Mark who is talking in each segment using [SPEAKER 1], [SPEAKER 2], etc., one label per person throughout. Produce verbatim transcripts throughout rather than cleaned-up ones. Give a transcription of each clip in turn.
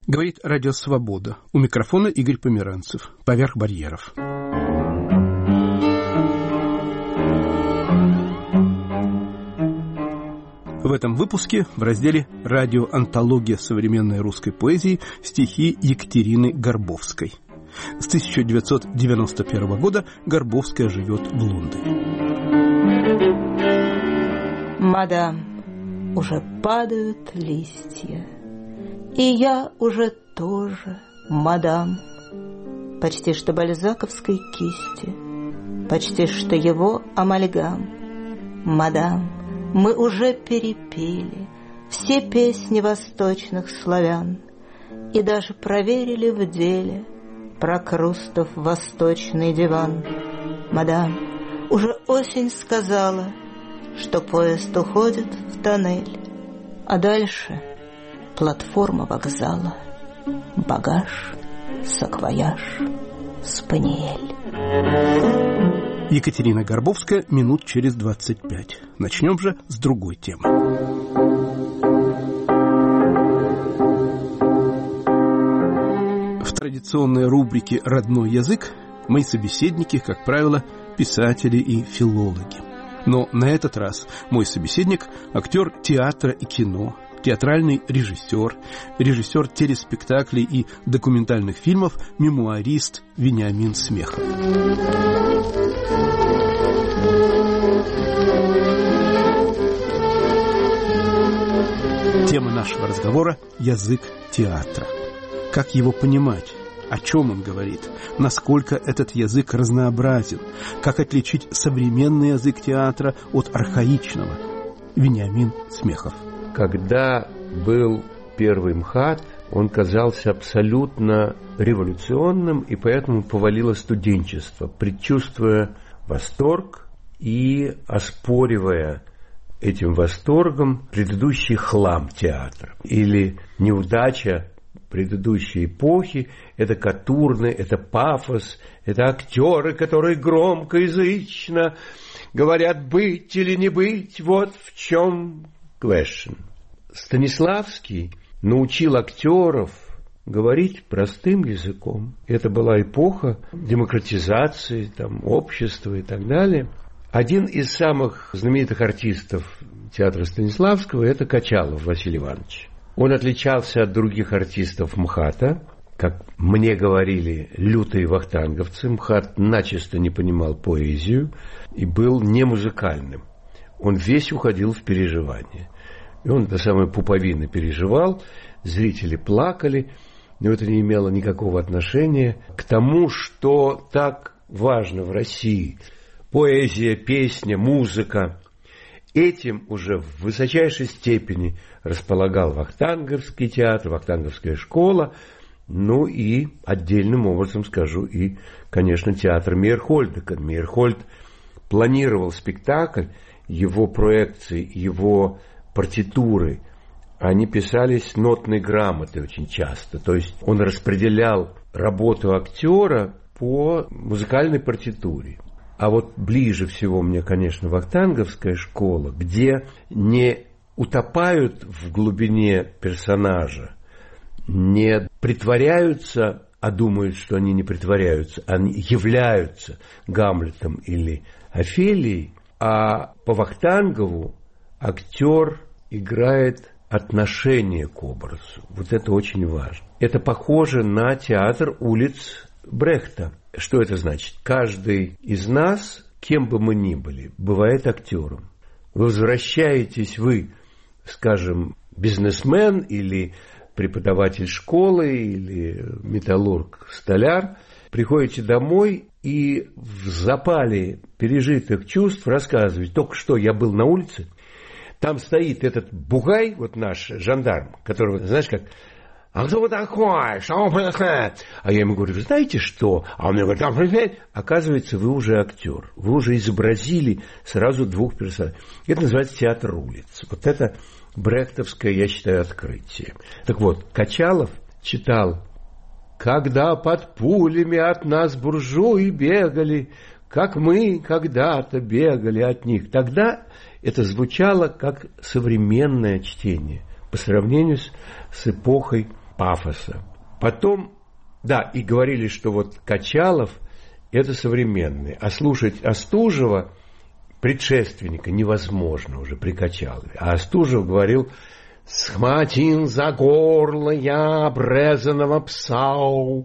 [SPEAKER 1] Говорит Радио Свобода. У микрофона Игорь Померанцев. Поверх барьеров. В этом выпуске в разделе «Радиоантология современной русской поэзии» стихи Екатерины Горбовской. С тысяча девятьсот девяносто первого года Горбовская живет в Лондоне.
[SPEAKER 2] Мадам, уже падают листья, и я уже тоже, мадам, почти что бальзаковской кисти, почти что его амальгам. Мадам, мы уже перепели все песни восточных славян и даже проверили в деле Прокрустов восточный диван. Мадам, уже осень сказала, что поезд уходит в тоннель, а дальше платформа вокзала, багаж, саквояж, спаниель.
[SPEAKER 1] Екатерина Горбовская минут через двадцать пять. Начнем же с другой темы. В традиционной рубрике «Родной язык» мои собеседники, как правило, писатели и филологи. Но на этот раз мой собеседник – актер театра и кино, театральный режиссер, режиссер телеспектаклей и документальных фильмов, мемуарист Вениамин Смехов. Тема нашего разговора – язык театра. Как его понимать? О чем он говорит? Насколько этот язык разнообразен? Как отличить современный язык театра от архаичного? Вениамин Смехов.
[SPEAKER 3] Когда был первый МХАТ, он казался абсолютно революционным, и поэтому повалило студенчество, предчувствуя восторг и оспоривая этим восторгом предыдущий хлам театра или неудача предыдущей эпохи. Это катурны, это пафос, это актеры, которые громко, язычно говорят быть или не быть, вот в чем question. Станиславский научил актеров говорить простым языком. Это была эпоха демократизации, там, общества и так далее. Один из самых знаменитых артистов театра Станиславского – это Качалов Василий Иванович. Он отличался от других артистов МХАТа, как мне говорили, лютые вахтанговцы. МХАТ начисто не понимал поэзию и был не музыкальным. Он весь уходил в переживание. И он до самой пуповины переживал, зрители плакали, но это не имело никакого отношения к тому, что так важно в России. Поэзия, песня, музыка. Этим уже в высочайшей степени располагал Вахтанговский театр, Вахтанговская школа, ну и отдельным образом скажу и, конечно, театр Мейерхольда. Мейерхольд планировал спектакль, его проекции, его партитуры, они писались нотной грамотой очень часто. То есть он распределял работу актера по музыкальной партитуре. А вот ближе всего мне, конечно, Вахтанговская школа, где не утопают в глубине персонажа, не притворяются, а думают, что они не притворяются, они являются Гамлетом или Офелией, а по Вахтангову актер играет отношение к образу. Вот это очень важно. Это похоже на театр улиц Брехта. Что это значит? Каждый из нас, кем бы мы ни были, бывает актером. Вы возвращаетесь, вы, скажем, бизнесмен или преподаватель школы или металлург, столяр, приходите домой и в запале пережитых чувств рассказываете: только что я был на улице, там стоит этот бугай, вот наш жандарм, которого, знаешь, как: а кто вы такой? Что он происходит? А я ему говорю: вы знаете что? А он мне говорит: там происходит. Оказывается, вы уже актер. Вы уже изобразили сразу двух персонажей. Это называется театр улиц. Вот это брехтовское, я считаю, открытие. Так вот, Качалов читал: когда под пулями от нас буржуи бегали, как мы когда-то бегали от них. Тогда это звучало как современное чтение по сравнению с, с эпохой пафоса. Потом, да, и говорили, что вот Качалов – это современный, а слушать Остужева, предшественника, невозможно уже при Качалове. А Остужев говорил: «Схватил за горло я обрезанного пса».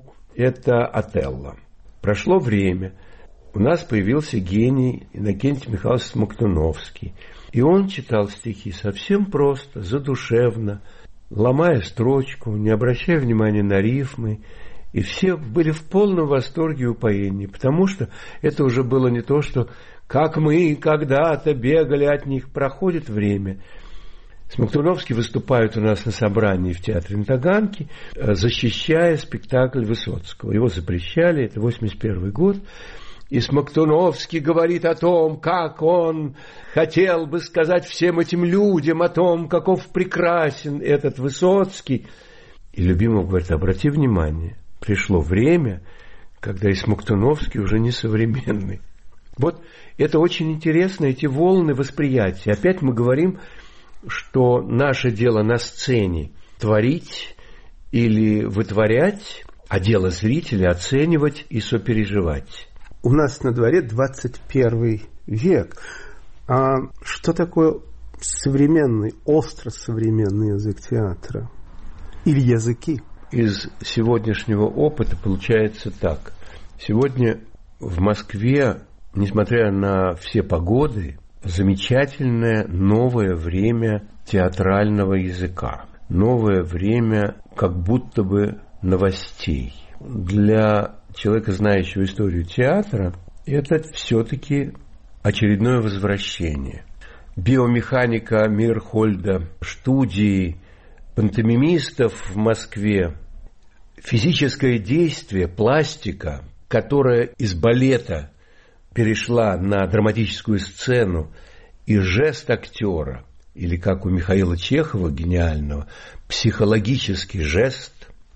[SPEAKER 3] Это Отелло. Прошло время. У нас появился гений Иннокентий Михайлович Смоктуновский. И он читал стихи совсем просто, задушевно, ломая строчку, не обращая внимания на рифмы. И все были в полном восторге и упоении, потому что это уже было не то, что «как мы когда-то бегали от них». Проходит время. Смоктуновский выступает у нас на собрании в театре на Таганке, защищая спектакль Высоцкого. Его запрещали, это восемьдесят первый год. И Смоктуновский говорит о том, как он хотел бы сказать всем этим людям о том, каков прекрасен этот Высоцкий. И Любимов говорит: обрати внимание, пришло время, когда и Смоктуновский уже не современный. Вот это очень интересно, эти волны восприятия. Опять мы говорим, что наше дело на сцене творить или вытворять, а дело зрителя оценивать и сопереживать.
[SPEAKER 1] У нас на дворе двадцать первый век. А что такое современный, остро современный язык театра? Или языки?
[SPEAKER 3] Из сегодняшнего опыта получается так. Сегодня в Москве, несмотря на все погоды, замечательное новое время театрального языка. Новое время как будто бы новостей. Для человека, знающего историю театра, это все-таки очередное возвращение. Биомеханика Мейерхольда, студии пантомимистов в Москве, физическое действие, пластика, которая из балета перешла на драматическую сцену, и жест актера, или как у Михаила Чехова гениального, психологический жест,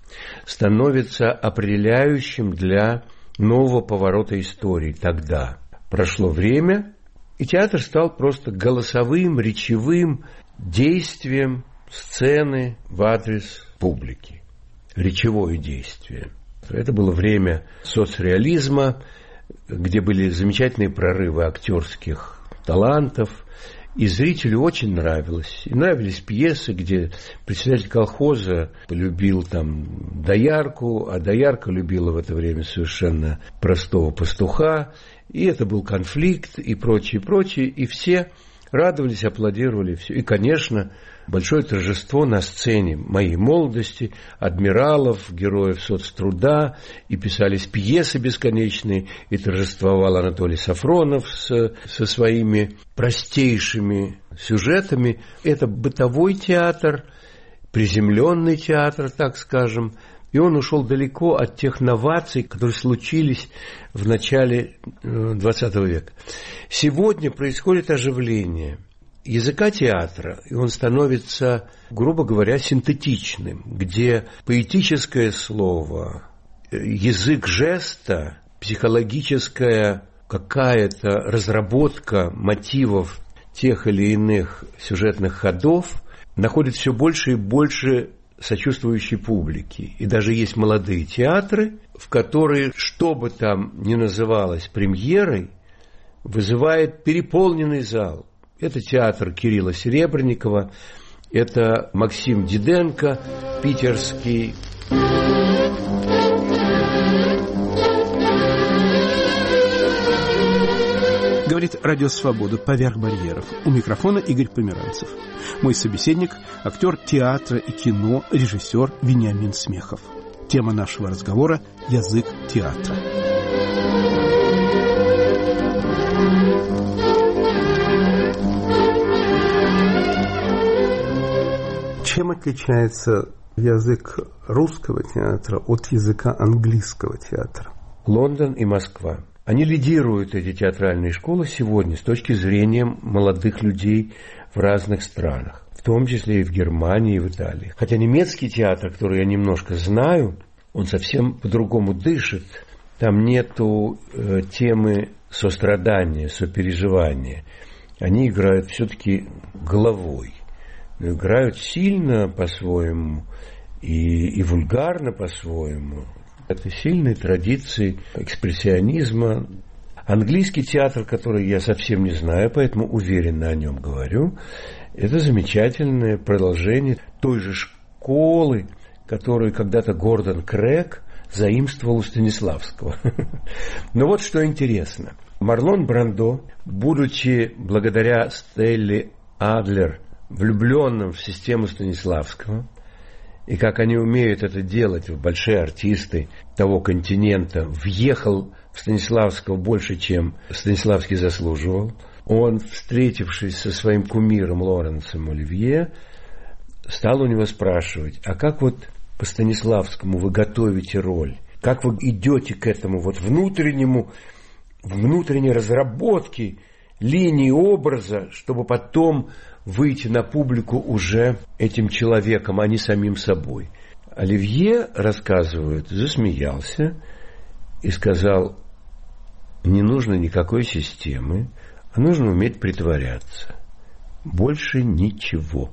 [SPEAKER 3] становится определяющим для нового поворота истории. Тогда прошло время, и театр стал просто голосовым, речевым действием сцены в адрес публики. Речевое действие. Это было время соцреализма, где были замечательные прорывы актерских талантов, и зрителю очень нравилось. И нравились пьесы, где председатель колхоза полюбил там доярку, а доярка любила в это время совершенно простого пастуха. И это был конфликт, и прочее, прочее. И все радовались, аплодировали. Все. И, конечно, большое торжество на сцене моей молодости, адмиралов, героев соцтруда, и писались пьесы бесконечные, и торжествовал Анатолий Сафронов с, со своими простейшими сюжетами. Это бытовой театр, приземленный театр, так скажем, и он ушел далеко от тех новаций, которые случились в начале двадцатого века. Сегодня происходит оживление языка театра, и он становится, грубо говоря, синтетичным, где поэтическое слово, язык жеста, психологическая какая-то разработка мотивов тех или иных сюжетных ходов находит все больше и больше сочувствующей публики. И даже есть молодые театры, в которые, что бы там ни называлось премьерой, вызывает переполненный зал. Это театр Кирилла Серебренникова, это Максим Диденко, питерский.
[SPEAKER 1] Говорит Радио Свобода «Поверх барьеров». У микрофона Игорь Померанцев. Мой собеседник – актер театра и кино, режиссер Вениамин Смехов. Тема нашего разговора – язык театра. Чем отличается язык русского театра от языка английского театра?
[SPEAKER 3] Лондон и Москва. Они лидируют, эти театральные школы, сегодня с точки зрения молодых людей в разных странах, в том числе и в Германии, и в Италии. Хотя немецкий театр, который я немножко знаю, он совсем по-другому дышит. Там нету э, темы сострадания, сопереживания. Они играют все-таки головой. Играют сильно по-своему и, и вульгарно по-своему. Это сильные традиции экспрессионизма. Английский театр, который я совсем не знаю, поэтому уверенно о нем говорю, это замечательное продолжение той же школы, которую когда-то Гордон Крэг заимствовал у Станиславского. Но вот что интересно. Марлон Брандо, будучи благодаря Стелле Адлер влюбленным в систему Станиславского, и как они умеют это делать, большие артисты того континента, въехал в Станиславского больше, чем Станиславский заслуживал. Он, встретившись со своим кумиром Лоренсом Оливье, стал у него спрашивать: а как вот по Станиславскому вы готовите роль? Как вы идете к этому вот внутреннему, внутренней разработке линии образа, чтобы потом выйти на публику уже этим человеком, а не самим собой? Оливье, рассказывает, засмеялся и сказал: не нужно никакой системы, а нужно уметь притворяться. Больше ничего.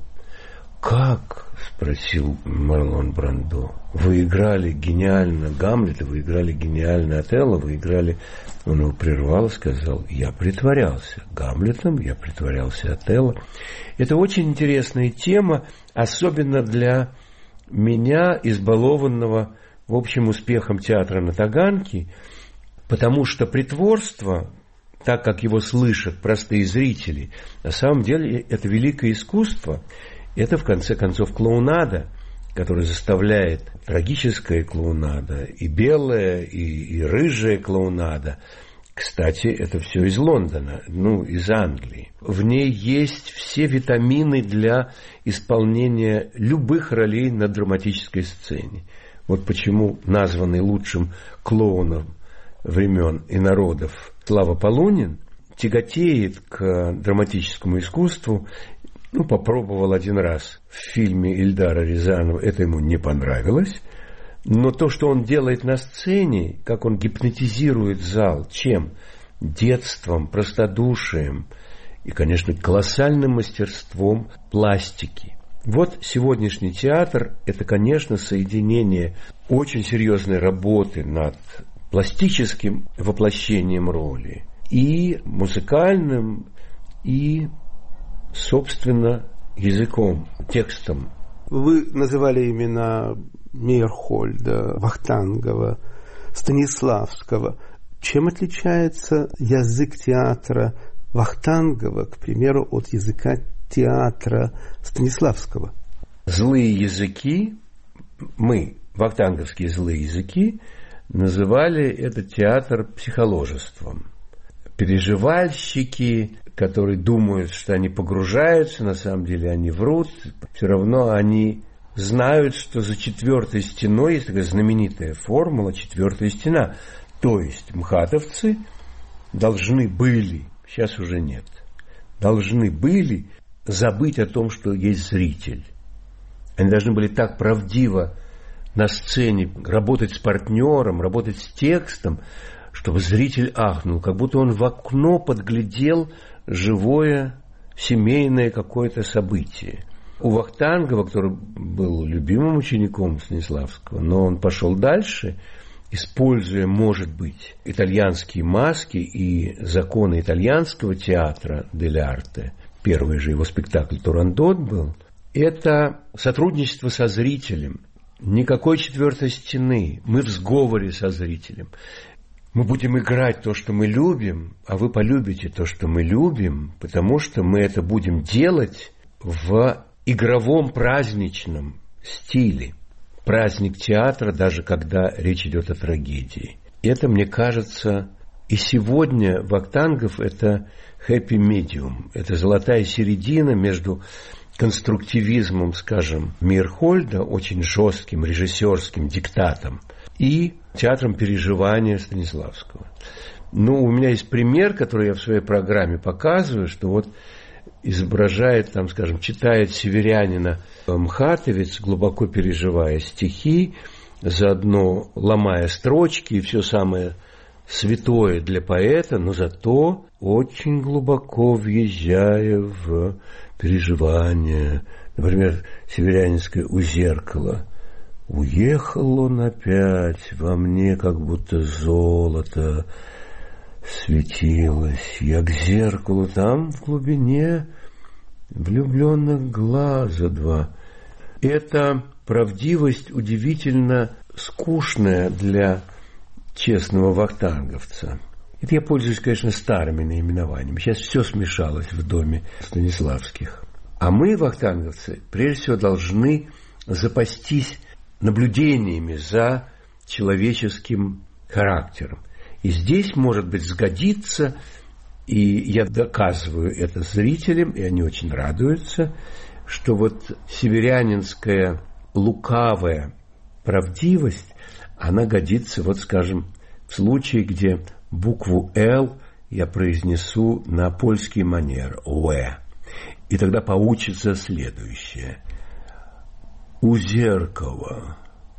[SPEAKER 3] «Как?» – спросил Марлон Брандо. «Вы играли гениально Гамлета, вы играли гениально Отелло, вы играли...» Он его прервал и сказал: «Я притворялся Гамлетом, я притворялся Отелло». Это очень интересная тема, особенно для меня, избалованного, в общем, успехом театра на Таганке, потому что притворство, так как его слышат простые зрители, на самом деле это великое искусство. Это, в конце концов, клоунада, которая заставляет, трагическая клоунада, и белая, и, и рыжая клоунада. Кстати, это все из Лондона, ну, из Англии. В ней есть все витамины для исполнения любых ролей на драматической сцене. Вот почему названный лучшим клоуном времен и народов Слава Полунин тяготеет к драматическому искусству. Ну, попробовал один раз в фильме Ильдара Рязанова, это ему не понравилось. Но то, что он делает на сцене, как он гипнотизирует зал, чем? Детством, простодушием и, конечно, колоссальным мастерством пластики. Вот сегодняшний театр – это, конечно, соединение очень серьезной работы над пластическим воплощением роли и музыкальным, и собственно, языком, текстом.
[SPEAKER 1] Вы называли имена Мейерхольда, Вахтангова, Станиславского. Чем отличается язык театра Вахтангова, к примеру, от языка театра Станиславского?
[SPEAKER 3] Злые языки, мы, вахтанговские злые языки, называли этот театр психоложеством. Переживальщики, которые думают, что они погружаются, на самом деле они врут, все равно они знают, что за четвертой стеной есть такая знаменитая формула «четвертая стена». То есть мхатовцы должны были, сейчас уже нет, должны были забыть о том, что есть зритель. Они должны были так правдиво на сцене работать с партнером, работать с текстом, чтобы зритель ахнул, как будто он в окно подглядел живое семейное какое-то событие. У Вахтангова, который был любимым учеником Станиславского, но он пошел дальше, используя, может быть, итальянские маски и законы итальянского театра дель арте, первый же его спектакль «Турандот» был, это сотрудничество со зрителем. Никакой четвертой стены. Мы в сговоре со зрителем. Мы будем играть то, что мы любим, а вы полюбите то, что мы любим, потому что мы это будем делать в игровом праздничном стиле. Праздник театра, даже когда речь идет о трагедии. Это, мне кажется, и сегодня Вахтангов – это happy medium, это золотая середина между конструктивизмом, скажем, Мейерхольда, очень жестким режиссерским диктатом, и театром переживания Станиславского. Ну, у меня есть пример, который я в своей программе показываю, что вот изображает, там, скажем, читает северянина мхатовец, глубоко переживая стихи, заодно ломая строчки и все самое святое для поэта, но зато очень глубоко въезжая в переживания. Например, северянинское «У зеркала». Уехал он опять, во мне как будто золото светилось. Я к зеркалу, там в глубине влюбленных глаза два. Эта правдивость удивительно скучная для честного вахтанговца. Это я пользуюсь, конечно, старыми наименованиями. Сейчас все смешалось в доме Станиславских. А мы, вахтанговцы, прежде всего должны запастись наблюдениями за человеческим характером. И здесь, может быть, сгодится, и я доказываю это зрителям, и они очень радуются, что вот северянинская лукавая правдивость, она годится, вот скажем, в случае, где букву «Л» я произнесу на польский манер «Уэ». И тогда получится следующее. У зеркала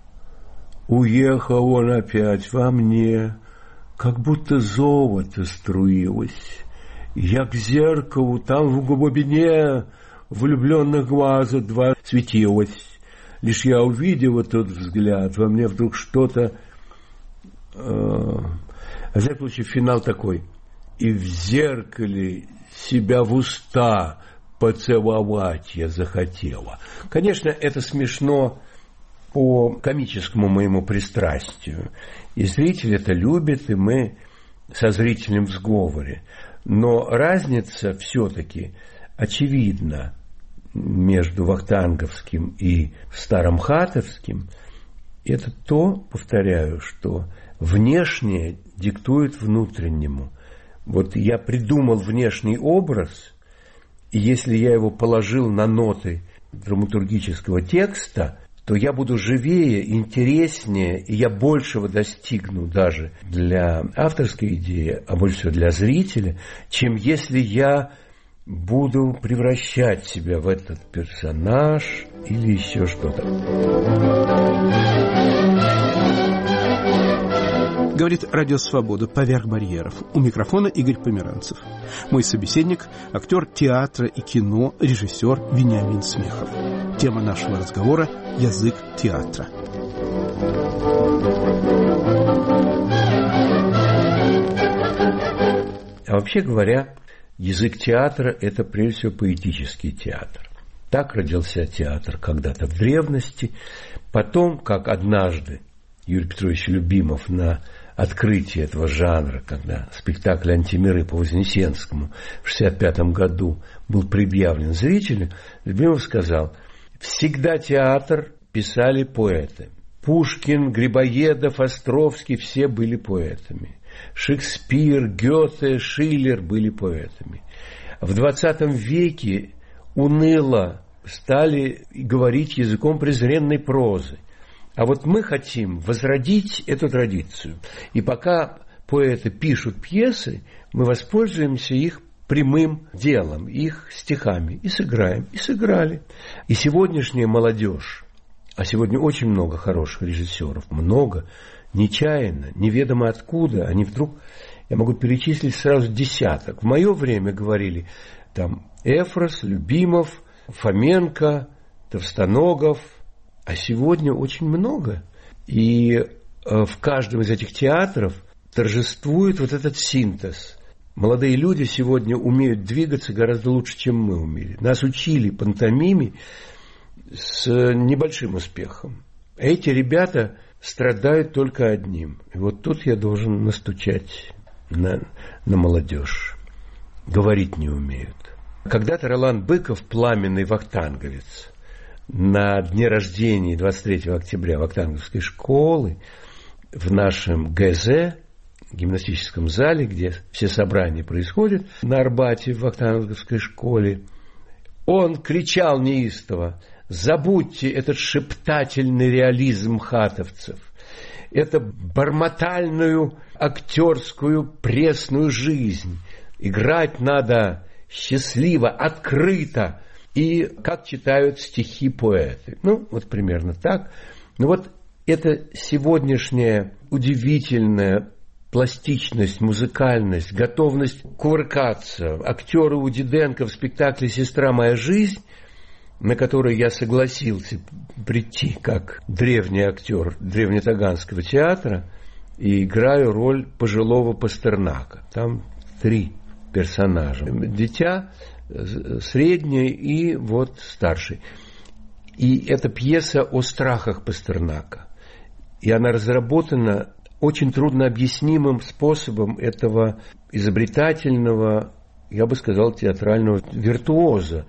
[SPEAKER 3] уехал он опять во мне, как будто золото струилось. Я к зеркалу, там в глубине влюбленных глаза два светилось. Лишь я увидел тот взгляд, во мне вдруг что-то... Э, в всяком случае, финал такой. И в зеркале себя в уста поцеловать я захотела. Конечно, это смешно по комическому моему пристрастию. И зритель это любит, и мы со зрителем в сговоре. Но разница все-таки очевидна между вахтанговским и старомхатовским. Это то, повторяю, что внешнее диктует внутреннему. Вот я придумал внешний образ, и если я его положил на ноты драматургического текста, то я буду живее, интереснее, и я большего достигну даже для авторской идеи, а больше всего для зрителя, чем если я буду превращать себя в этот персонаж или еще что-то.
[SPEAKER 1] Говорит Радио Свобода «Поверх барьеров». У микрофона Игорь Померанцев. Мой собеседник – актер театра и кино, режиссер Вениамин Смехов. Тема нашего разговора – язык театра.
[SPEAKER 3] А вообще говоря, язык театра – это прежде всего поэтический театр. Так родился театр когда-то в древности. Потом, как однажды Юрий Петрович Любимов на открытие этого жанра, когда спектакль «Антимиры» по Вознесенскому в шестьдесят пятом году был предъявлен зрителю, Любимов сказал: «Всегда театр писали поэты. Пушкин, Грибоедов, Островский – все были поэтами. Шекспир, Гёте, Шиллер были поэтами. В двадцатом веке уныло стали говорить языком презренной прозы. А вот мы хотим возродить эту традицию. И пока поэты пишут пьесы, мы воспользуемся их прямым делом, их стихами, и сыграем, и сыграли». И сегодняшняя молодежь, а сегодня очень много хороших режиссеров, много, нечаянно, неведомо откуда, они вдруг, я могу перечислить сразу десяток. В мое время говорили там Эфрос, Любимов, Фоменко, Товстоногов, а сегодня очень много. И в каждом из этих театров торжествует вот этот синтез. Молодые люди сегодня умеют двигаться гораздо лучше, чем мы умели. Нас учили пантомиме с небольшим успехом. Эти ребята страдают только одним. И вот тут я должен настучать на, на молодежь. Говорить не умеют. Когда-то Ролан Быков, пламенный вахтанговец, на дне рождения двадцать третьего октября вахтанговской школы в нашем ГЗ, гимнастическом зале, где все собрания происходят, на Арбате в вахтанговской школе, он кричал неистово: «Забудьте этот шептательный реализм хатовцев, эту бормотальную актерскую пресную жизнь. Играть надо счастливо, открыто, и как читают стихи поэты». Ну, вот примерно так. Ну, вот эта сегодняшняя удивительная пластичность, музыкальность, готовность кувыркаться. Актеры у Диденко в спектакле «Сестра моя жизнь» на который я согласился прийти как древний актер древнетаганского театра, и играю роль пожилого Пастернака. Там три персонажа. Дитя, средний и вот старший. И это пьеса о страхах Пастернака. И она разработана очень труднообъяснимым способом этого изобретательного, я бы сказал, театрального виртуоза,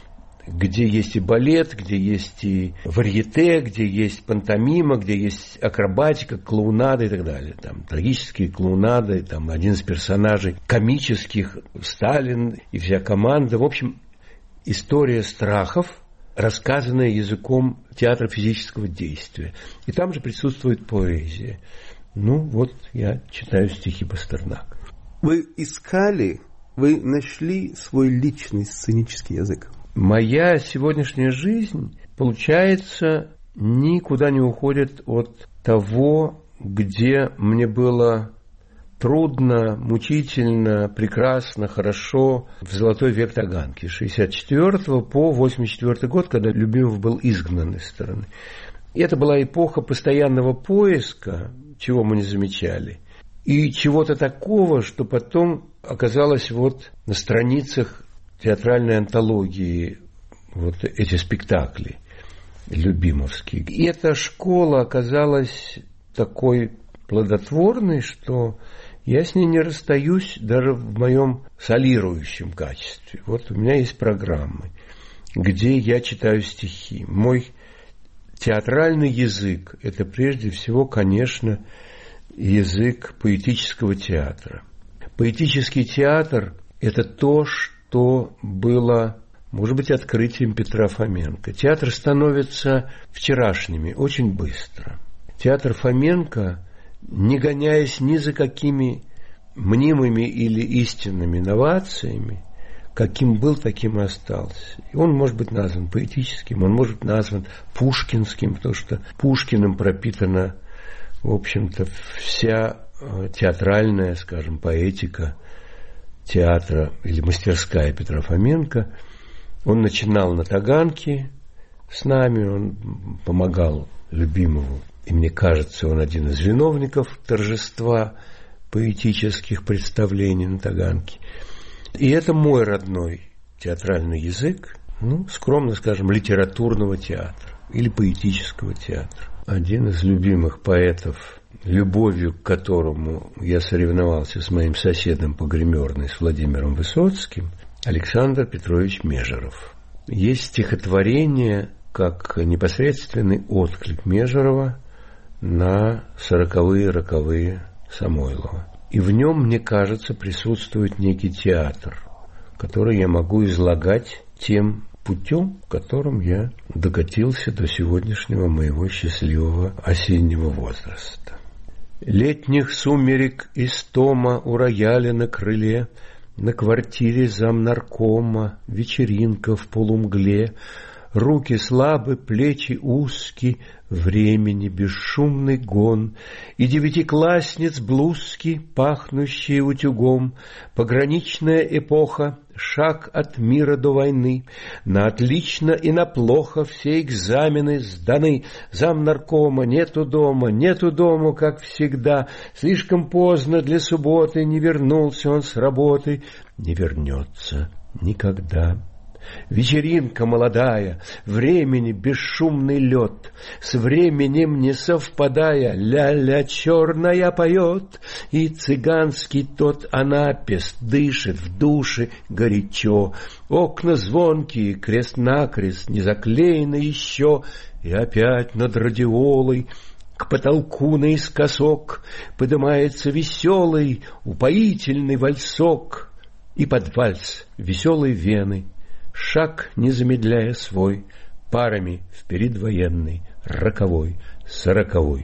[SPEAKER 3] где есть и балет, где есть и варьете, где есть пантомима, где есть акробатика, клоунада и так далее. Там трагические клоунады, там один из персонажей комических, Сталин и вся команда. В общем, история страхов, рассказанная языком театра физического действия. И там же присутствует поэзия. Ну, вот я читаю стихи Пастернака.
[SPEAKER 1] Вы искали, вы нашли свой личный сценический язык?
[SPEAKER 3] Моя сегодняшняя жизнь, получается, никуда не уходит от того, где мне было трудно, мучительно, прекрасно, хорошо в золотой век Таганки, с шестьдесят четвёртого по восемьдесят четвёртый год, когда Любимов был изгнан из страны. И это была эпоха постоянного поиска, чего мы не замечали, и чего-то такого, что потом оказалось вот на страницах театральной антологии, вот эти спектакли любимовские. И эта школа оказалась такой плодотворной, что я с ней не расстаюсь даже в моем солирующем качестве. Вот у меня есть программы, где я читаю стихи. Мой театральный язык – это прежде всего, конечно, язык поэтического театра. Поэтический театр – это то, что было, может быть, открытием Петра Фоменко. Театр становится вчерашними очень быстро. Театр Фоменко, не гоняясь ни за какими мнимыми или истинными новациями, каким был, таким и остался. И он может быть назван поэтическим, он может быть назван пушкинским, потому что Пушкиным пропитана, в общем-то, вся театральная, скажем, поэтика театра или мастерская Петра Фоменко. Он начинал на Таганке с нами, он помогал Любимову. И мне кажется, он один из виновников торжества поэтических представлений на Таганке. И это мой родной театральный язык, ну, скромно скажем, литературного театра или поэтического театра. Один из любимых поэтов, любовью к которому я соревновался с моим соседом по гримерной, с Владимиром Высоцким, Александр Петрович Межеров. Есть стихотворение, как непосредственный отклик Межерова на сороковые, роковые Самойлова. И в нем, мне кажется, присутствует некий театр, который я могу излагать тем путем, которым я докатился до сегодняшнего моего счастливого осеннего возраста. Летних сумерек истома у рояля на крыле, на квартире замнаркома, вечеринка в полумгле, руки слабы, плечи узки, времени бесшумный гон, и девятиклассниц блузки, пахнущие утюгом, пограничная эпоха, шаг от мира до войны, на отлично и на плохо все экзамены сданы, замнаркома нету дома, нету дома, как всегда, слишком поздно для субботы, не вернулся он с работы, не вернется никогда. Вечеринка молодая, времени бесшумный лед, с временем не совпадая, ля-ля черная поет, и цыганский тот анапест дышит в душе горячо. Окна звонкие, крест-накрест, не заклеены еще, и опять над радиолой к потолку наискосок подымается веселый, упоительный вальсок, и под вальс веселой вены шаг, не замедляя свой, парами в предвоенный, роковой, сороковой.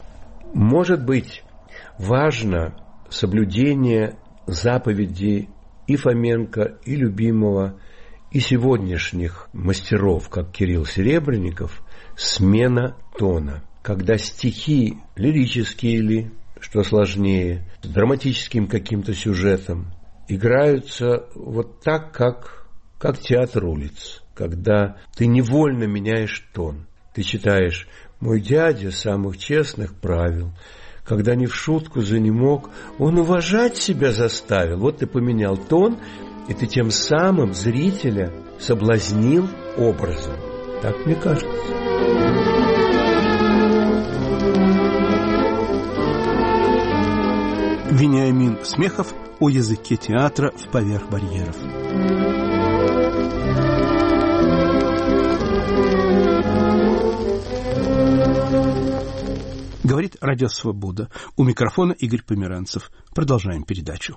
[SPEAKER 3] Может быть, важно соблюдение заповедей и Фоменко, и Любимова, и сегодняшних мастеров, как Кирилл Серебренников, смена тона. Когда стихи лирические или, что сложнее, с драматическим каким-то сюжетом играются вот так, как как театр улиц. когда ты невольно меняешь тон. Ты читаешь: «Мой дядя самых честных правил, когда не в шутку занемог, он уважать себя заставил». Вот ты поменял тон, и ты тем самым зрителя соблазнил образом. Так мне кажется.
[SPEAKER 1] Вениамин Смехов о языке театра в «Поверх барьеров». Говорит Радио Свобода. У микрофона Игорь Померанцев. Продолжаем передачу.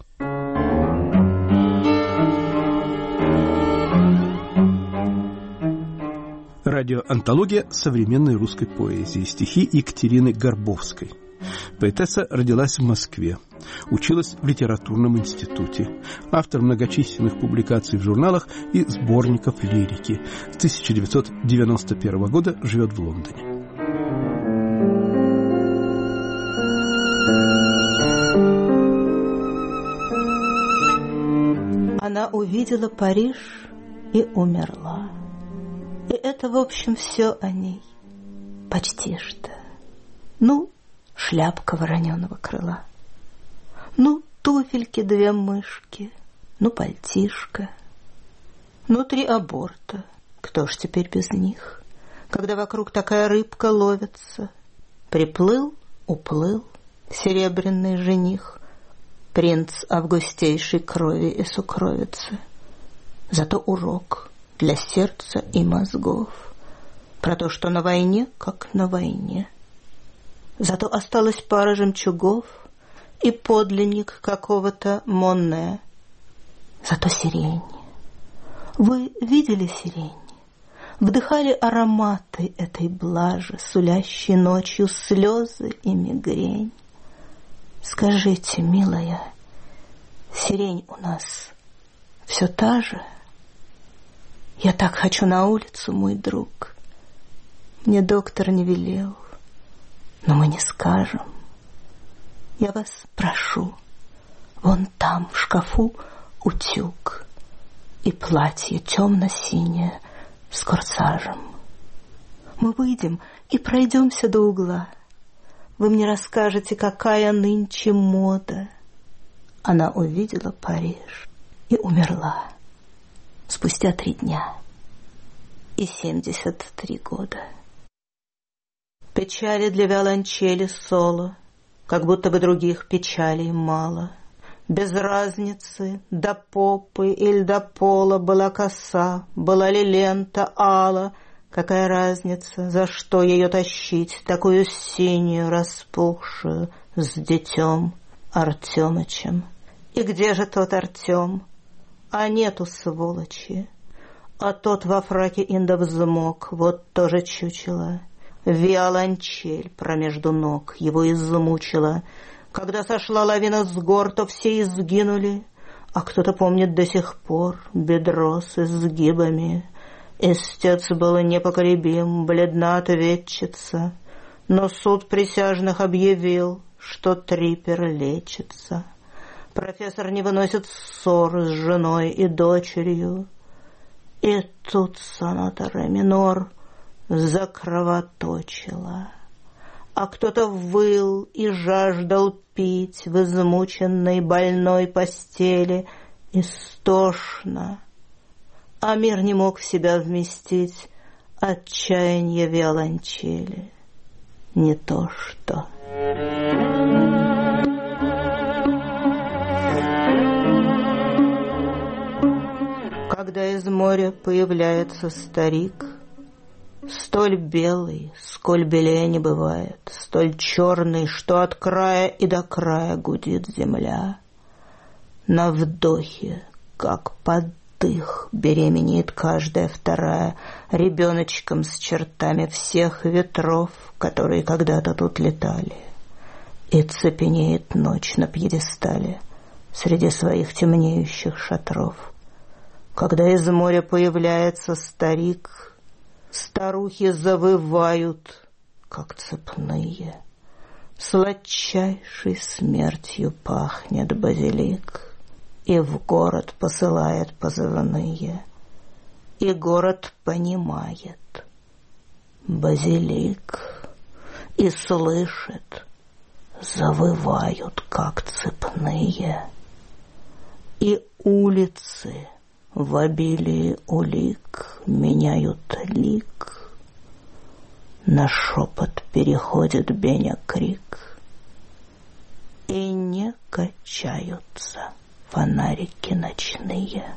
[SPEAKER 1] Радиоантология современной русской поэзии. Стихи Екатерины Горбовской. Поэтесса родилась в Москве. Училась в литературном институте. Автор многочисленных публикаций в журналах и сборников лирики. С тысяча девятьсот девяносто первого года живет в Лондоне.
[SPEAKER 2] Она увидела Париж и умерла. И это, в общем, все о ней. Почти что. Ну, шляпка вороненого крыла. Ну, туфельки две мышки. Ну, пальтишко. Ну, три аборта. Кто ж теперь без них? Когда вокруг такая рыбка ловится. Приплыл, уплыл серебряный жених, принц августейшей крови и сукровицы. Зато урок для сердца и мозгов про то, что на войне, как на войне. Зато осталась пара жемчугов и подлинник какого-то Монне. Зато сирень. Вы видели сирень? Вдыхали ароматы этой блажи, сулящей ночью слезы и мигрень. Скажите, милая, сирень у нас все та же? Я так хочу на улицу, мой друг. Мне доктор не велел, но мы не скажем. Я вас прошу, вон там в шкафу утюг и платье темно-синее с корсажем. Мы выйдем и пройдемся до угла. Вы мне расскажете, какая нынче мода. Она увидела Париж и умерла спустя три дня и семьдесят три года. Печали для виолончели соло, как будто бы других печалей мало. Без разницы, до попы или до пола была коса, была ли лента ала. Какая разница, за что ее тащить, такую синюю, распухшую, с детем Артемычем? И где же тот Артем? А нету сволочи. А тот во фраке индовзмок, вот тоже чучело. Виолончель промежду ног его измучила. Когда сошла лавина с гор, то все изгинули, а кто-то помнит до сих пор бедро с изгибами. Истец был непоколебим, бледна ответчица, но суд присяжных объявил, что трипер лечится. Профессор не выносит ссор с женой и дочерью. И тут соната ре минор закровоточила. А кто-то выл и жаждал пить в измученной больной постели истошно. А мир не мог в себя вместить отчаяние виолончели. Не то что. Когда из моря появляется старик, столь белый, сколь белее не бывает, столь черный, что от края и до края гудит земля. На вдохе, как под дых, беременеет каждая вторая ребеночком с чертами всех ветров, которые когда-то тут летали. И цепенеет ночь на пьедестале среди своих темнеющих шатров. Когда из моря появляется старик, старухи завывают, как цепные. Сладчайшей смертью пахнет базилик, и в город посылает позывные. и город понимает. Базилик и слышит, завывают, как цепные, и улицы в обилии улик меняют лик. На шепот переходит Беня крик, и не качаются фонарики ночные.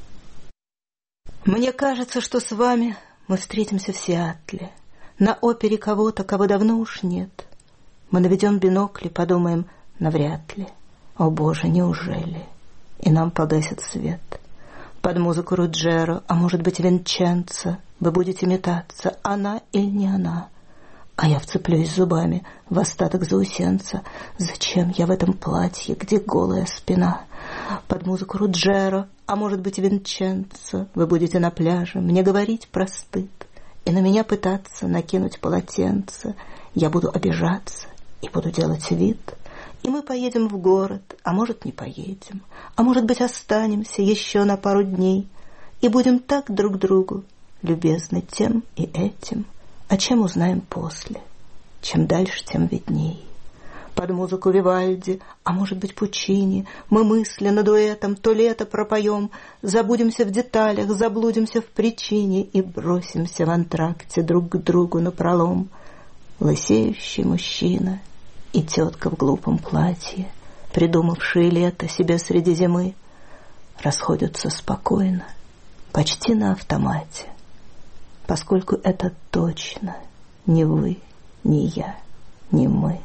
[SPEAKER 2] Мне кажется, что с вами мы встретимся в Сиэтле, на опере кого-то, кого давно уж нет. Мы наведем бинокли, подумаем, навряд ли. О, Боже, неужели? И нам погасит свет. Под музыку Руджеро, а может быть Винченцо, вы будете метаться, она или не она. А я вцеплюсь зубами в остаток заусенца. Зачем я в этом платье, где голая спина? Под музыку Руджеро, а может быть Винченцо, вы будете на пляже, мне говорить про стыд, и на меня пытаться накинуть полотенце. Я буду обижаться и буду делать вид. И мы поедем в город, а может, не поедем, а может быть, останемся еще на пару дней и будем так друг другу любезны тем и этим, а чем узнаем после. Чем дальше, тем видней. Под музыку Вивальди, а может быть, Пучини, мы мысленно дуэтом то лето пропоем, забудемся в деталях, заблудимся в причине и бросимся в антракте друг к другу напролом. Лысеющий мужчина и тетка в глупом платье, придумавшие лето себе среди зимы, расходятся спокойно, почти на автомате, поскольку это точно не вы, не я, не мы.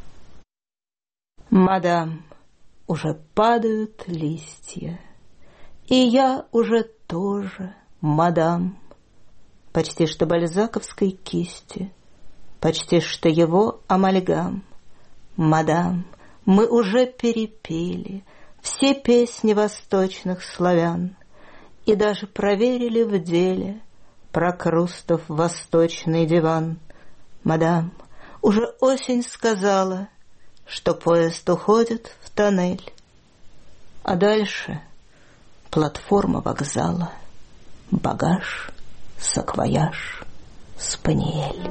[SPEAKER 2] Мадам, уже падают листья, и я уже тоже, мадам, почти что бальзаковской кисти, почти что его амальгам. Мадам, мы уже перепели все песни восточных славян и даже проверили в деле Прокрустов восточный диван. Мадам, уже осень сказала, что поезд уходит в тоннель, а дальше платформа вокзала, багаж, саквояж, спаниель.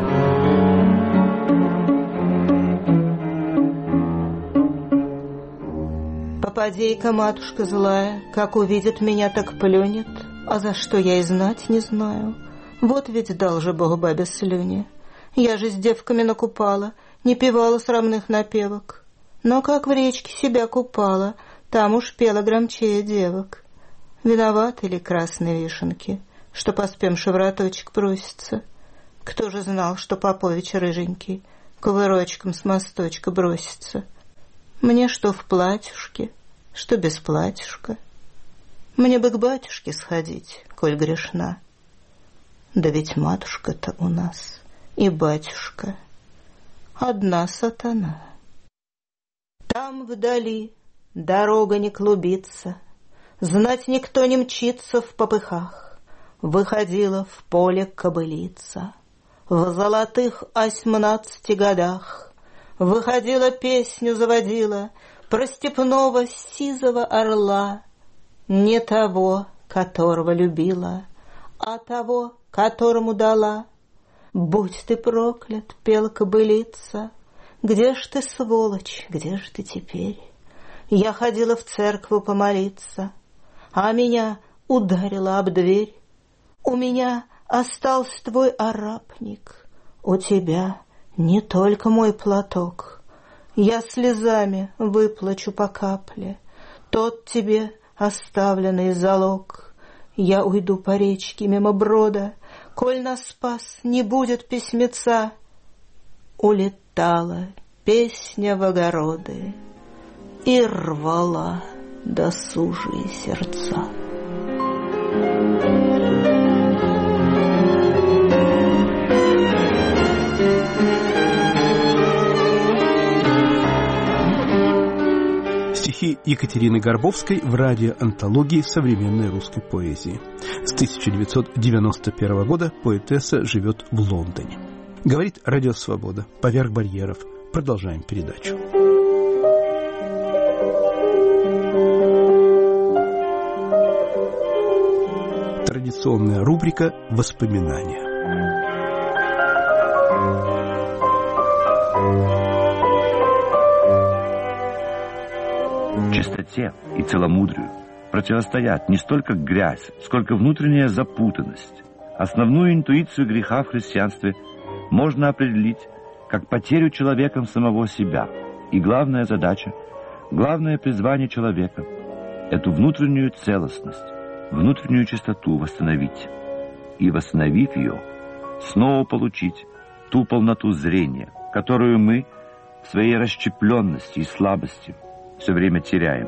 [SPEAKER 2] Попадейка, матушка злая, как увидит меня, так плюнет, а за что я и знать не знаю. Вот ведь дал же Бог бабе слюни. Я же с девками накупала, не певала срамных напевок. Но как в речке себя купала, там уж пела громчее девок. Виноваты ли красные вишенки, что поспемши в роточек бросится? Кто же знал, что Попович рыженький кувырочком с мосточка бросится? Мне что в платьюшке, что без платьюшка. Мне бы к батюшке сходить, коль грешна. Да ведь матушка-то у нас и батюшка одна сатана. Там вдали дорога не клубится, знать никто не мчится в попыхах. Выходила в поле кобылица в золотых осьмнадцати годах. Выходила, песню заводила про степного сизого орла, не того, которого любила, а того, которому дала. Будь ты проклят, пела кобылица, где ж ты, сволочь, где ж ты теперь? Я ходила в церковь помолиться, а меня ударила об дверь. У меня остался твой арапник, у тебя не только мой платок. Я слезами выплачу по капле тот тебе оставленный залог. Я уйду по речке мимо брода, коль нас спас не будет письмеца. Улетала песня в огороды и рвала досужие сердца.
[SPEAKER 1] Стихи Екатерины Горбовской в радиоантологии современной русской поэзии. С тысяча девятьсот девяносто первого года поэтесса живет в Лондоне. Говорит Радио Свобода. Поверх барьеров. Продолжаем передачу. традиционная рубрика «Воспоминания».
[SPEAKER 4] Чистоте и целомудрию противостоят не столько грязь, сколько внутренняя запутанность. Основную интуицию греха в христианстве можно определить как потерю человеком самого себя. И главная задача, главное призвание человека – эту внутреннюю целостность, внутреннюю чистоту восстановить. И, восстановив ее, снова получить ту полноту зрения, которую мы в своей расщепленности и слабости все время теряем.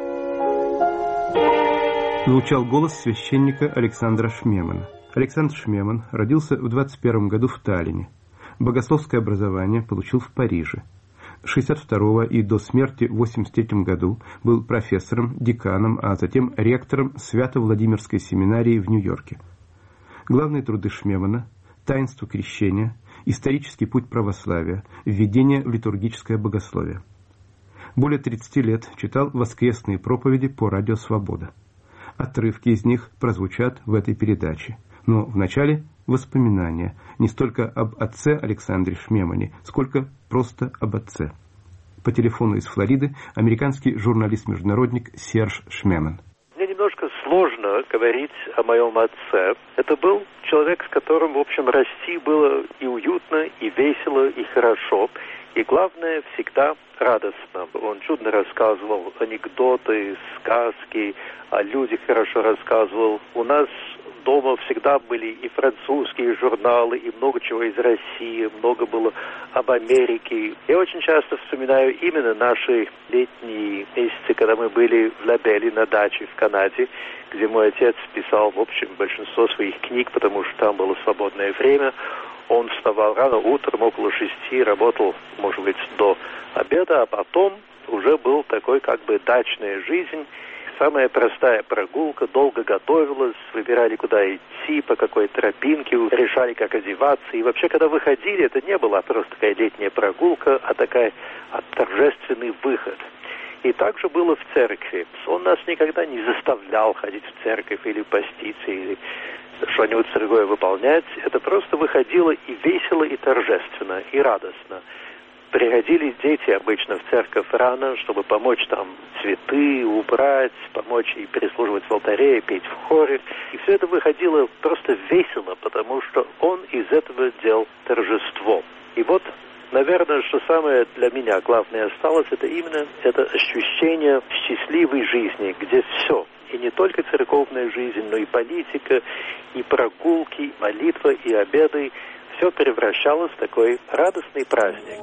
[SPEAKER 1] Звучал голос священника Александра Шмемана. Александр Шмеман родился в двадцать первом году в Таллине. Богословское образование получил в Париже. С шестьдесят второго и до смерти в восемьдесят третьем году был профессором, деканом, а затем ректором Свято-Владимирской семинарии в Нью-Йорке. Главные труды Шмемана «Таинство крещения», «Исторический путь православия», «Введение в литургическое богословие». Более тридцати лет читал воскресные проповеди по радио «Свобода». Отрывки из них прозвучат в этой передаче. Но вначале воспоминания не столько об отце Александре Шмемане, сколько просто об отце. По телефону из Флориды американский журналист-международник Серж Шмеман.
[SPEAKER 5] Мне немножко сложно говорить о моем отце. Это был человек, с которым, в общем, расти было и уютно, и весело, и хорошо. И главное, всегда радостно. Он чудно рассказывал анекдоты, сказки, о людях хорошо рассказывал. У нас дома всегда были и французские журналы, и много чего из России, много было об Америке. Я очень часто вспоминаю именно наши летние месяцы, когда мы были в Лабеле на даче в Канаде, где мой отец писал, в общем, большинство своих книг, потому что там было свободное время. Он вставал рано утром, около шести, работал, может быть, до обеда, а потом уже был такой как бы дачная жизнь. Самая простая прогулка, долго готовилась, выбирали, куда идти, по какой тропинке, решали, как одеваться. И вообще, когда выходили, это не была просто такая летняя прогулка, а такая а торжественный выход. И так же было в церкви. Он нас никогда не заставлял ходить в церковь или поститься, или что-нибудь другое выполнять. Это просто выходило и весело, и торжественно, и радостно. Приходили дети обычно в церковь рано, чтобы помочь там цветы убрать, помочь и прислуживать в алтаре, и петь в хоре. И все это выходило просто весело, потому что он из этого делал торжество. И вот, наверное, что самое для меня главное осталось, это именно это ощущение счастливой жизни, где все, и не только церковная жизнь, но и политика, и прогулки, и молитва, и обеды, все превращалось в такой радостный праздник.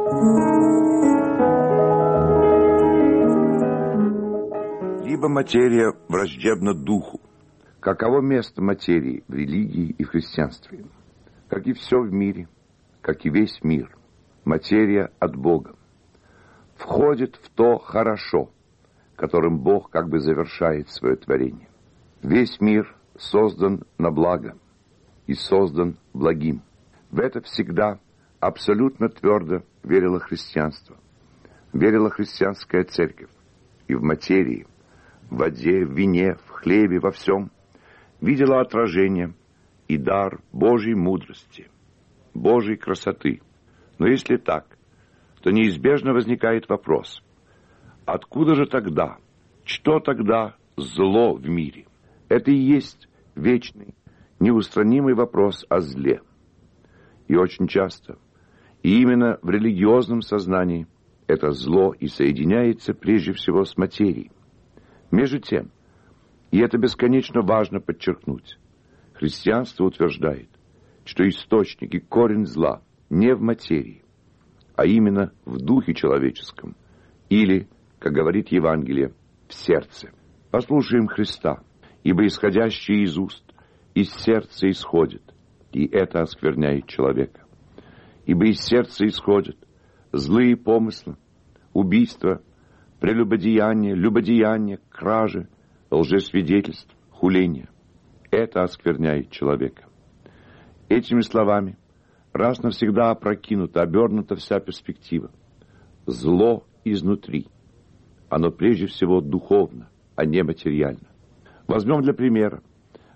[SPEAKER 6] Либо материя враждебна духу. Каково место материи в религии и в христианстве? Как и все в мире, как и весь мир, материя от Бога. Входит в то хорошо, которым Бог как бы завершает свое творение. Весь мир создан на благо и создан благим. В это всегда абсолютно твердо верило христианство, верила христианская церковь. И в материи, в воде, в вине, в хлебе, во всем видела отражение и дар Божьей мудрости, Божьей красоты. Но если так, то неизбежно возникает вопрос: откуда же тогда, что тогда зло в мире? Это и есть вечный, неустранимый вопрос о зле. И очень часто, и именно в религиозном сознании, это зло и соединяется прежде всего с материей. Между тем, и это бесконечно важно подчеркнуть, христианство утверждает, что источник и корень зла не в материи, а именно в духе человеческом, или, как говорит Евангелие, в сердце. Послушаем Христа: «Ибо исходящее из уст, из сердца исходит, и это оскверняет человека. Ибо из сердца исходят злые помыслы, убийства, прелюбодеяние, любодеяние, кражи, лжесвидетельств, хуление. Это оскверняет человека». Этими словами раз навсегда опрокинута, обернута вся перспектива. Зло изнутри. Оно прежде всего духовно, а не материально. Возьмем для примера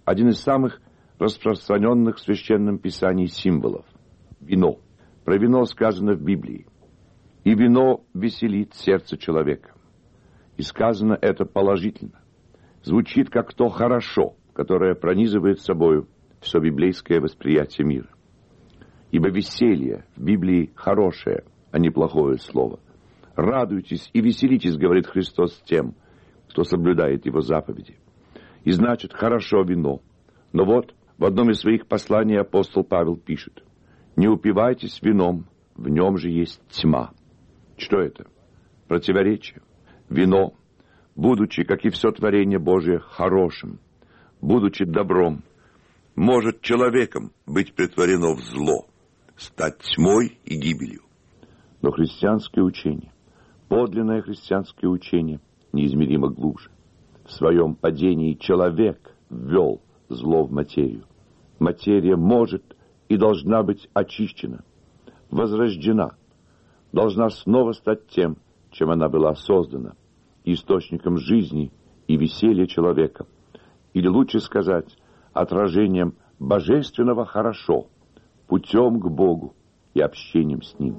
[SPEAKER 6] один из самых распространенных в Священном Писании символов – вино. Про вино сказано в Библии. «И вино веселит сердце человека». И сказано это положительно. Звучит как то «хорошо», которое пронизывает собою все библейское восприятие мира. Ибо веселье в Библии хорошее, а не плохое слово. «Радуйтесь и веселитесь», говорит Христос, тем, кто соблюдает Его заповеди. И значит, хорошо вино. Но вот в одном из своих посланий апостол Павел пишет: «Не упивайтесь вином, в нем же есть тьма». Что это? Противоречие. Вино, будучи, как и все творение Божие, хорошим, будучи добром, может человеком быть претворено в зло, стать тьмой и гибелью. Но христианское учение, подлинное христианское учение, неизмеримо глубже. В своем падении человек ввел зло в материю. Материя может и должна быть очищена, возрождена, должна снова стать тем, чем она была создана, источником жизни и веселья человека, или лучше сказать, отражением божественного хорошо, путем к Богу и общением с Ним.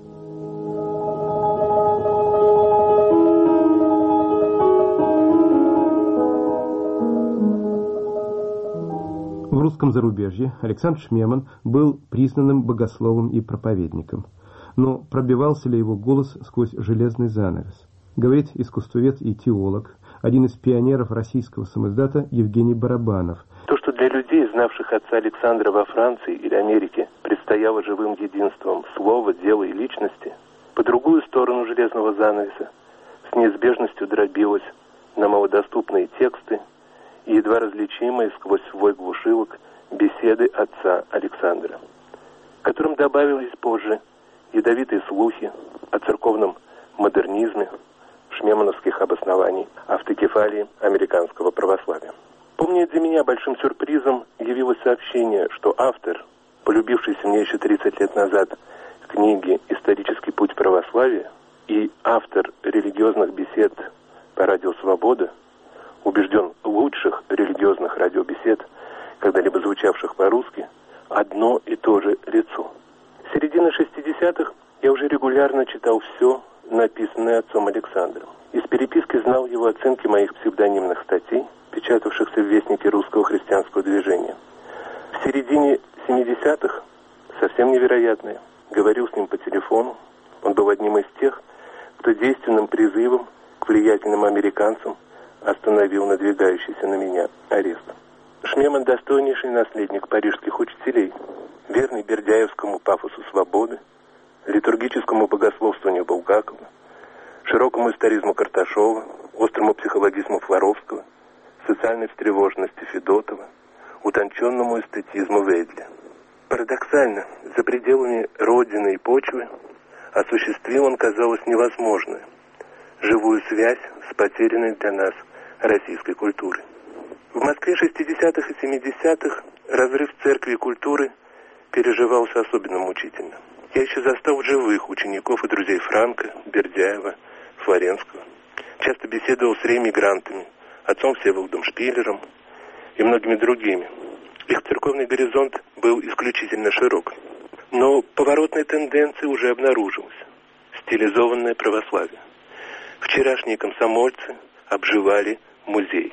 [SPEAKER 1] В русском зарубежье Александр Шмеман был признанным богословом и проповедником. Но пробивался ли его голос сквозь железный занавес? Говорит искусствовед и теолог, один из пионеров российского самиздата Евгений Барабанов.
[SPEAKER 7] То, что для людей, знавших отца Александра во Франции или Америке, предстояло живым единством слова, дела и личности, по другую сторону железного занавеса с неизбежностью дробилось на малодоступные тексты и едва различимые сквозь вой глушилок беседы отца Александра, к которым добавились позже ядовитые слухи о церковном модернизме, шмемановских обоснований автокефалии американского православия. Помню, для меня большим сюрпризом явилось сообщение, что автор, полюбившийся мне еще тридцать лет назад книги «Исторический путь православия» и автор религиозных бесед по радио «Свобода», убежден, лучших религиозных радиобесед, когда-либо звучавших по-русски, одно и то же лицо. С середины шестидесятых я уже регулярно читал все, написанное отцом Александром. Из переписки знал его оценки моих псевдонимных статей, печатавшихся в Вестнике русского христианского движения. В середине семидесятых, совсем невероятное, говорил с ним по телефону. Он был одним из тех, кто действенным призывом к влиятельным американцам остановил надвигающийся на меня арест. Шмеман — достойнейший наследник парижских учителей, верный бердяевскому пафосу свободы, литургическому богословствованию Булгакова, широкому историзму Карташова, острому психологизму Флоровского, социальной встревоженности Федотова, утонченному эстетизму Ведля. Парадоксально, за пределами родины и почвы осуществил он, казалось, невозможное — живую связь с потерянной для нас российской культурой. В Москве шестидесятых и семидесятых разрыв церкви и культуры переживался особенно мучительно. Я еще застал живых учеников и друзей Франка, Бердяева, Флоренского. Часто беседовал с реэмигрантами, отцом Всеволодом Шпиллером и многими другими. Их церковный горизонт был исключительно широк. Но поворотная тенденция уже обнаружилась. Стилизованное православие. Вчерашние комсомольцы обживали музей.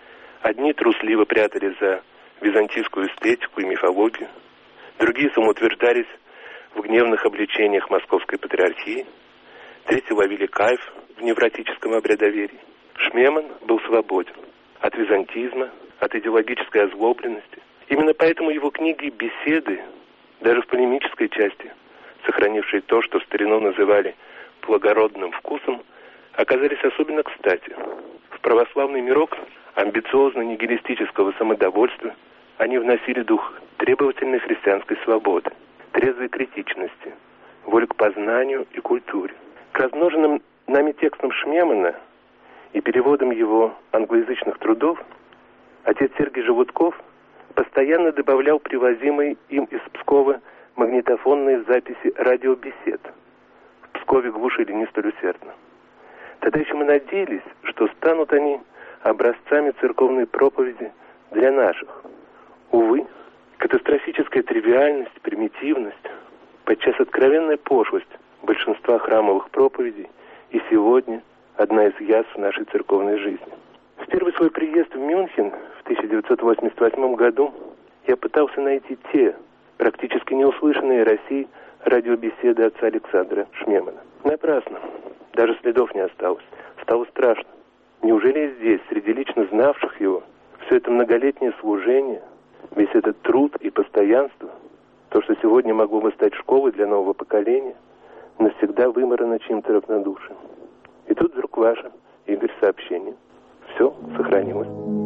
[SPEAKER 7] Одни трусливо прятались за византийскую эстетику и мифологию, другие самоутверждались в гневных обличениях Московской патриархии, третьи ловили кайф в невротическом обрядоверии. Шмеман был свободен от византизма, от идеологической озлобленности. Именно поэтому его книги и беседы, даже в полемической части, сохранившие то, что в старину называли благородным вкусом, оказались особенно кстати. В православный мирок амбициозно-нигилистического самодовольства они вносили дух требовательной христианской свободы, трезвой критичности, волю к познанию и культуре. К размноженным нами текстам Шмемана и переводам его англоязычных трудов отец Сергий Желудков постоянно добавлял привозимые им из Пскова магнитофонные записи радиобесед. В Пскове глушили не столь усердно. Тогда еще мы надеялись, что станут они образцами церковной проповеди для наших, Увы, катастрофическая тривиальность, примитивность, подчас откровенная пошлость большинства храмовых проповедей и сегодня одна из язв нашей церковной жизни. В первый свой приезд в Мюнхен в тысяча девятьсот восемьдесят восьмом году я пытался найти те, практически неуслышанные России, радиобеседы отца Александра Шмемана. Напрасно. Даже следов не осталось. Стало страшно. Неужели и здесь, среди лично знавших его, все это многолетнее служение, весь этот труд и постоянство, то, что сегодня могло бы стать школой для нового поколения, навсегда вымарано чьим-то равнодушием. И тут вдруг ваше, Игорь, сообщение. Все сохранилось.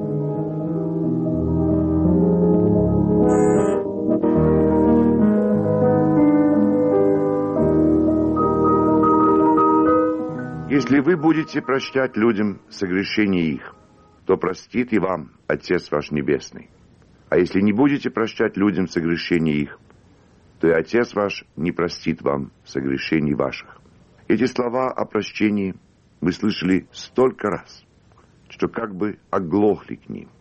[SPEAKER 6] Если вы будете прощать людям согрешения их, то простит и вам Отец ваш Небесный. А если не будете прощать людям согрешения их, то и Отец ваш не простит вам согрешений ваших. Эти слова о прощении вы слышали столько раз, что как бы оглохли к ним.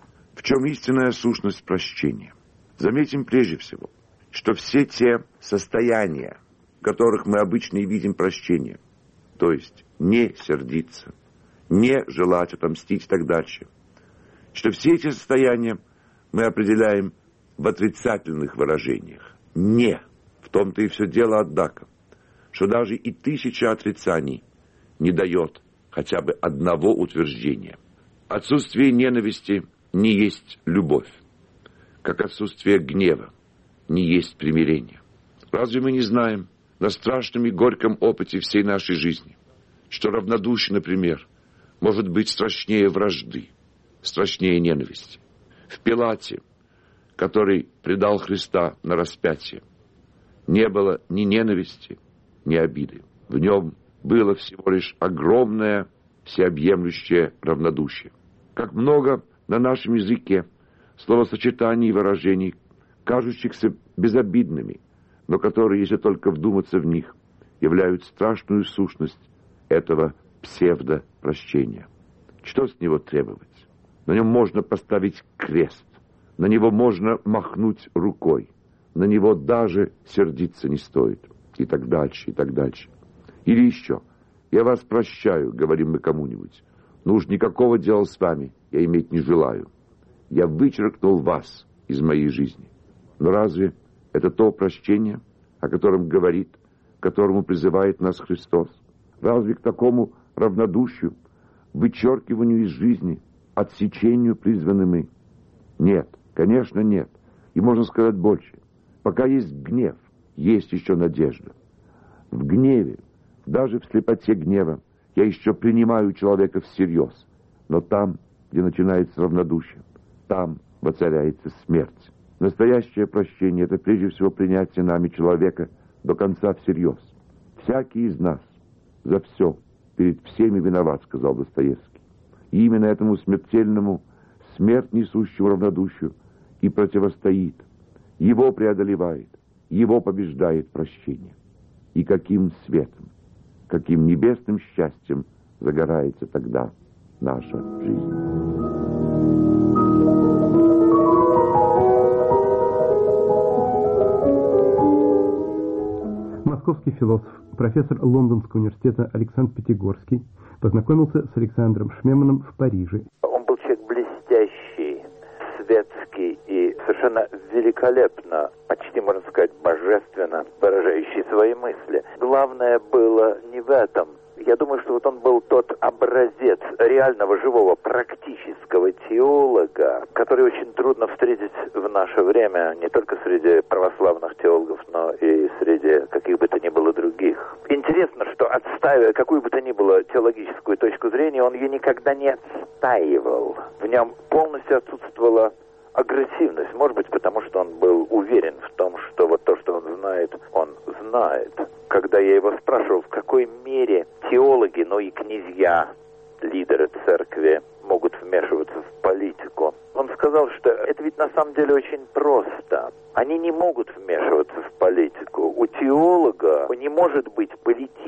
[SPEAKER 6] В чем истинная сущность прощения? Заметим прежде всего, что все те состояния, в которых мы обычно и видим прощение, то есть не сердиться, не желать отомстить и так дальше, что все эти состояния мы определяем в отрицательных выражениях. Не. В том-то и все дело, однако, что даже и тысяча отрицаний не дает хотя бы одного утверждения. Отсутствие ненависти не есть любовь, как отсутствие гнева не есть примирение. Разве мы не знаем на страшном и горьком опыте всей нашей жизни, что равнодушие, например, может быть страшнее вражды, страшнее ненависти? В Пилате, который предал Христа на распятие, не было ни ненависти, ни обиды. В нем было всего лишь огромное, всеобъемлющее равнодушие. Как много на нашем языке словосочетаний и выражений, кажущихся безобидными, но которые, если только вдуматься в них, являют страшную сущность этого псевдо-прощения. Что с него требовать? На нем можно поставить крест, на него можно махнуть рукой, на него даже сердиться не стоит, и так дальше, и так дальше. Или еще: «Я вас прощаю», — говорим мы кому-нибудь, «но уж никакого дела с вами я иметь не желаю. Я вычеркнул вас из моей жизни». Но разве это то прощение, о котором говорит, к которому призывает нас Христос? Разве к такому равнодушию, вычеркиванию из жизни, отсечению призваны мы? Нет, конечно, нет. И можно сказать больше. Пока есть гнев, есть еще надежда. В гневе, даже в слепоте гнева, я еще принимаю человека всерьез. Но там, где начинается равнодушие, там воцаряется смерть. Настоящее прощение — это прежде всего принятие нами человека до конца всерьез. Всякий из нас за все перед всеми виноват, сказал Достоевский. И именно этому смертельному, смерть несущему равнодушию и противостоит, его преодолевает, его побеждает прощение. И каким светом, каким небесным счастьем загорается тогда наша жизнь.
[SPEAKER 1] Московский философ, профессор Лондонского университета Александр Пятигорский познакомился с Александром Шмеманом в Париже.
[SPEAKER 8] Он был человек блестящий, светский и совершенно великолепно, почти, можно сказать, божественно выражающий свои мысли. Главное было не в этом. Я думаю, что вот он был тот образец реального, живого, практического теолога, который очень трудно встретить в наше время, не только среди православных теологов, но и среди каких бы то ни было других. Интересно, что отстаивая какую бы то ни было теологическую точку зрения, он ее никогда не отстаивал. В нем полностью отсутствовала агрессивность, может быть, потому что он был уверен в том, что вот то, что он знает, он знает. Когда я его спрашивал, в какой мере теологи, ну и князья, лидеры церкви, могут вмешиваться в политику, он сказал, что это ведь на самом деле очень просто. Они не могут вмешиваться в политику. У теолога не может быть политической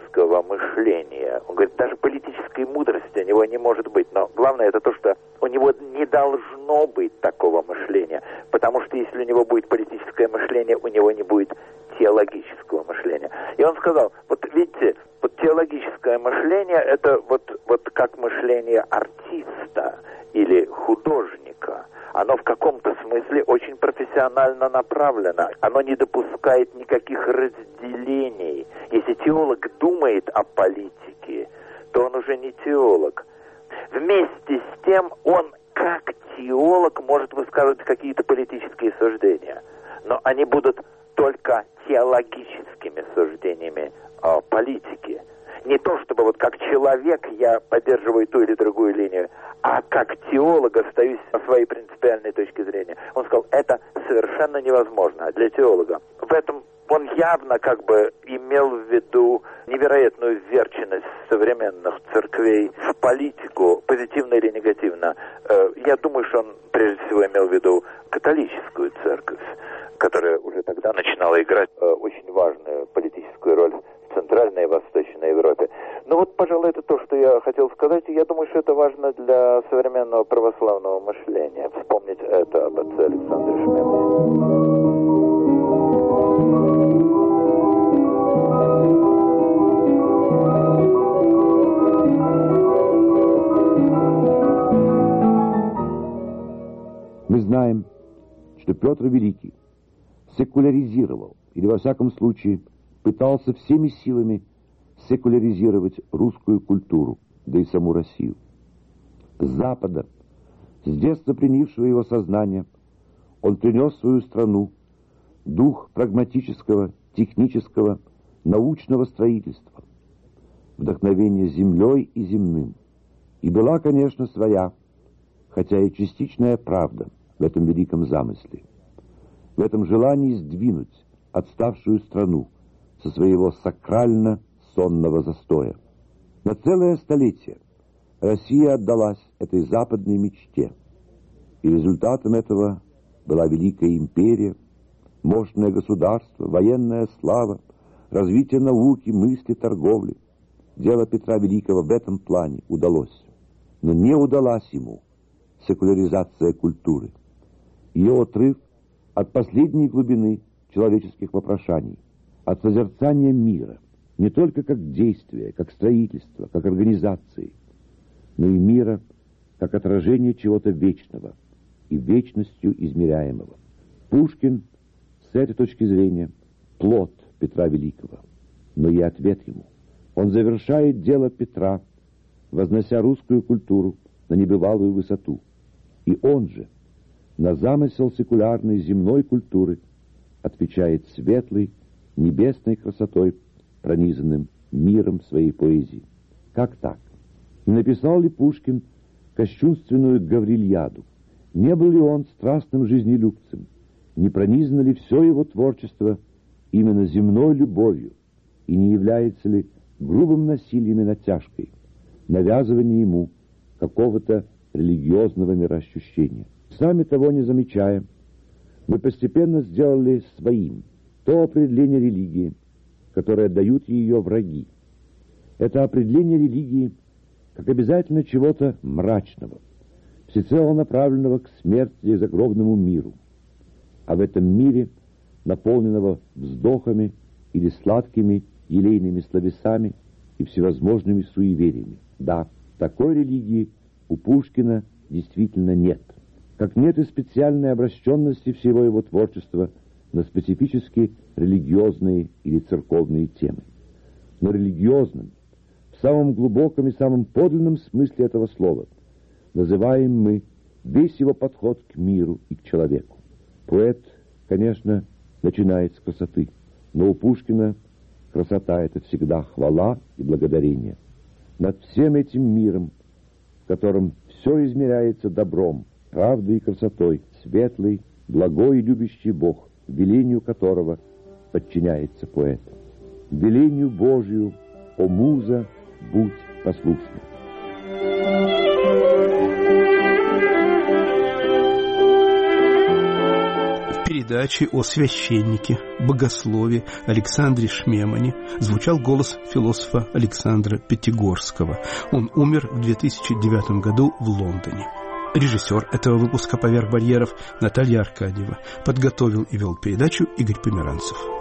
[SPEAKER 8] политического мышления. Он говорит, даже политической мудрости у него не может быть. Но главное это то, что у него не должно быть такого мышления. Потому что если у него будет политическое мышление, у него не будет теологического мышления. И он сказал, вот видите, вот теологическое мышление это вот, вот как мышление артиста или художника. Оно в каком-то смысле очень профессионально направлено. Оно не допускает никаких разделений. Если теолог думает о политике, то он уже не теолог. Вместе с тем он, как теолог, может высказывать какие-то политические суждения. Но они будут только теологическими суждениями о политике. Не то, чтобы вот как человек я поддерживаю ту или другую линию, а как теолог остаюсь на своей принципиальной точке зрения. Он сказал, это совершенно невозможно для теолога. В этом он явно как бы имел в виду невероятную вверченность современных церквей в политику, позитивно или негативно. Я думаю, что он прежде всего имел в виду католическую церковь, которая уже тогда начинала играть очень важную политическую роль в Центральной и Восточной Европе. Ну вот, пожалуй, это то, что я хотел сказать. И я думаю, что это важно для современного православного мышления. Вспомнить это об отце Александре Шмемане.
[SPEAKER 9] Мы знаем, что Петр Великий секуляризировал, или во всяком случае пытался всеми силами секуляризировать русскую культуру, да и саму Россию. С Запада, с детства пленившего его сознание, он принес в свою страну дух прагматического, технического, научного строительства, вдохновение землей и земным. И была, конечно, своя, хотя и частичная правда в этом великом замысле, в этом желании сдвинуть отставшую страну со своего сакрально-сонного застоя. На целое столетие Россия отдалась этой западной мечте, и результатом этого была великая империя, мощное государство, военная слава, развитие науки, мысли, торговли. Дело Петра Великого в этом плане удалось, но не удалась ему секуляризация культуры, ее отрыв от последней глубины человеческих вопрошаний, от созерцания мира, не только как действия, как строительства, как организации, но и мира как отражение чего-то вечного и вечностью измеряемого. Пушкин с этой точки зрения плод Петра Великого, но и ответ ему. Он завершает дело Петра, вознося русскую культуру на небывалую высоту. И он же на замысел секулярной земной культуры отвечает светлой, небесной красотой, пронизанным миром своей поэзии. Как так? Не написал ли Пушкин кощунственную Гаврильяду? Не был ли он страстным жизнелюбцем? Не пронизано ли все его творчество именно земной любовью? И не является ли грубым насилием и натяжкой навязывание ему какого-то религиозного мироощущения? Сами того не замечая, мы постепенно сделали своим то определение религии, которое дают ее враги. Это определение религии как обязательно чего-то мрачного, всецело направленного к смерти и загробному миру, а в этом мире, наполненного вздохами или сладкими елейными словесами и всевозможными суевериями. Да, такой религии у Пушкина действительно нет. Как нет и специальной обращенности всего его творчества на специфически религиозные или церковные темы. Но религиозным, в самом глубоком и самом подлинном смысле этого слова, называем мы весь его подход к миру и к человеку. Поэт, конечно, начинает с красоты, но у Пушкина красота — это всегда хвала и благодарение. Над всем этим миром, в котором все измеряется добром, правдой и красотой, светлый, благой и любящий Бог, велению которого подчиняется поэт. Велению Божию, о муза, будь послушна.
[SPEAKER 1] В передаче о священнике, богослове Александре Шмемане звучал голос философа Александра Пятигорского. Он умер в две тысячи девятом году в Лондоне. Режиссер этого выпуска «Поверх барьеров» Наталья Аркадьева. Подготовил и вел передачу Игорь Померанцев.